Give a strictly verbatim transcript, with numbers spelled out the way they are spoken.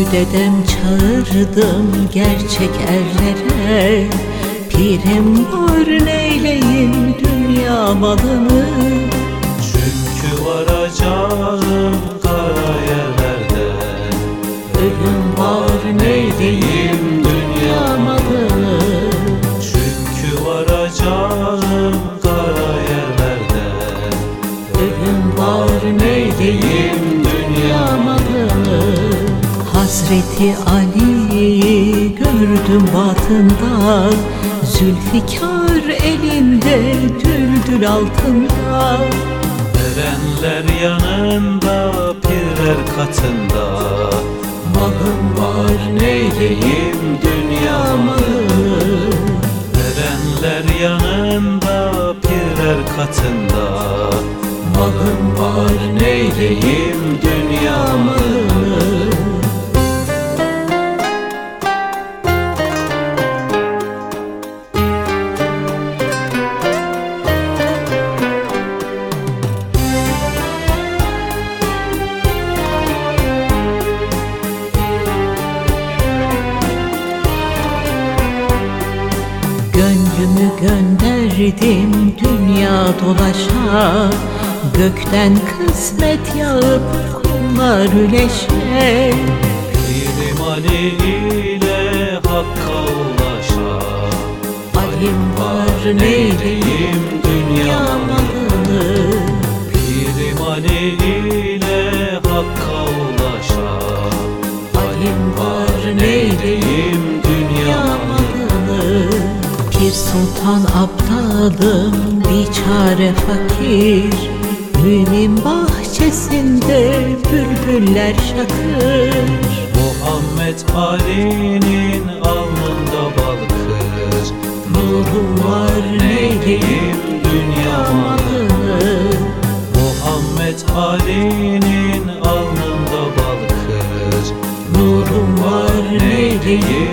dedem çağırdım gerçek erlere. Pirim var neyleyim dünya malını. Çünkü varacağım kara yerlerde. Ölüm var neyleyim dünya malını. Çünkü varacağım kara yerlerde. Ölüm var neyleyim dünya malını. Hazreti Ali'yi gördüm batında, Zülfikar elinde düldül altında. Erenler yanında, pirler katında. Malım var neyleyim dünya malını. Erenler yanında, pirler katında. Malım var neyleyim dünya malını. Gönlümü gönderdim dünya dolaşa, gökten kısmet yağıp kullar üleşe. Pirim Ali ile Hakk'a ulaşa. Alim var neyleyim dünya malını. Pirim Ali ile Hakk'a ulaşa. Alim var neyleyim dünya malını. Pir Sultan aptalım biçare fakir, mümin bahçesinde bülbüller şakır. Muhammed Ali'nin alnında bal kır. Nurum var neyleyim dünya malını. Muhammed Ali'nin alnında bal kır. Nurum var neyleyim